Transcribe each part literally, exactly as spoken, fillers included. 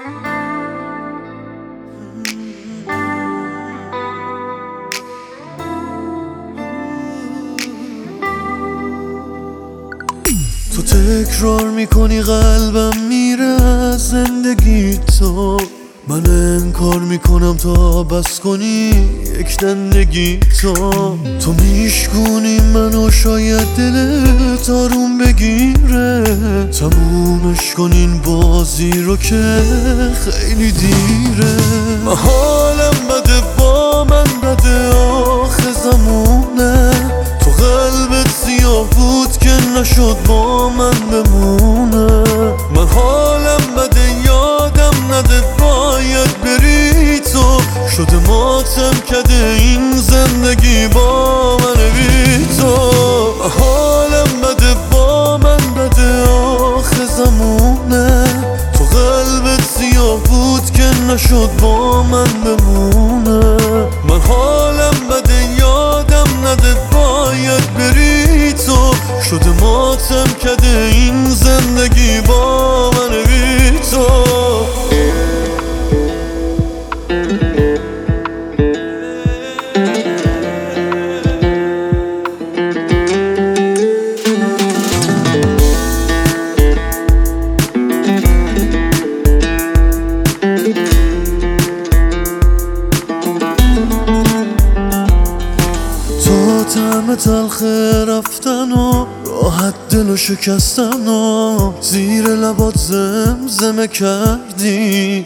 تو تکرار میکنی قلبم میره از زندگی تو، من انکار میکنم تا بس کنی یک دندگی تو. تو میشکونی منو شاید دلت آروم بگیره، تمومش کنین بازی رو که خیلی دیره. من حالم بده با من بده آخه زمونه، تو قلبت سیاه بود که نشد با من بمونه. من حالم بده یادم نده باید بری تو، شده ماتم کده این زندگی با من بی تو. حالم بده با من بده آخه زمونه، تو قلبت سیاه بود که نشد با من بمونه. من حالم بده یادم نده باید بری تو، شده ماتم کده این زندگی با من بی تو. طعم تلخ رفتن و راحت دل و شکستن و زیر لبات زمزمه کردی.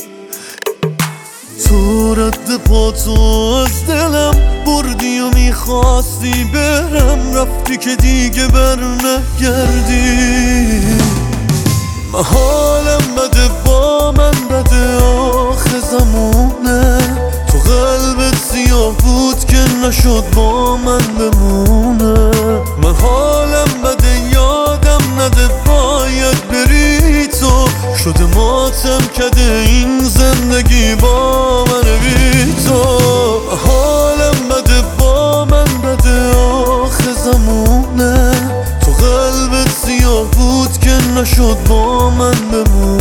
تو رد پاتو از دلم بردی و میخواستی برم، رفتی که دیگه بر نگردی. من حالم بده با من بده آخه زمونه، تو قلبت سیاه بود که نشد با من بمونه. من حالم بده یادم نده باید بری تو، شده ماتم کده این زندگی با من بی تو. حالم بده با من بده آخه زمونه، تو قلبت سیاه بود که نشد با من بمونه.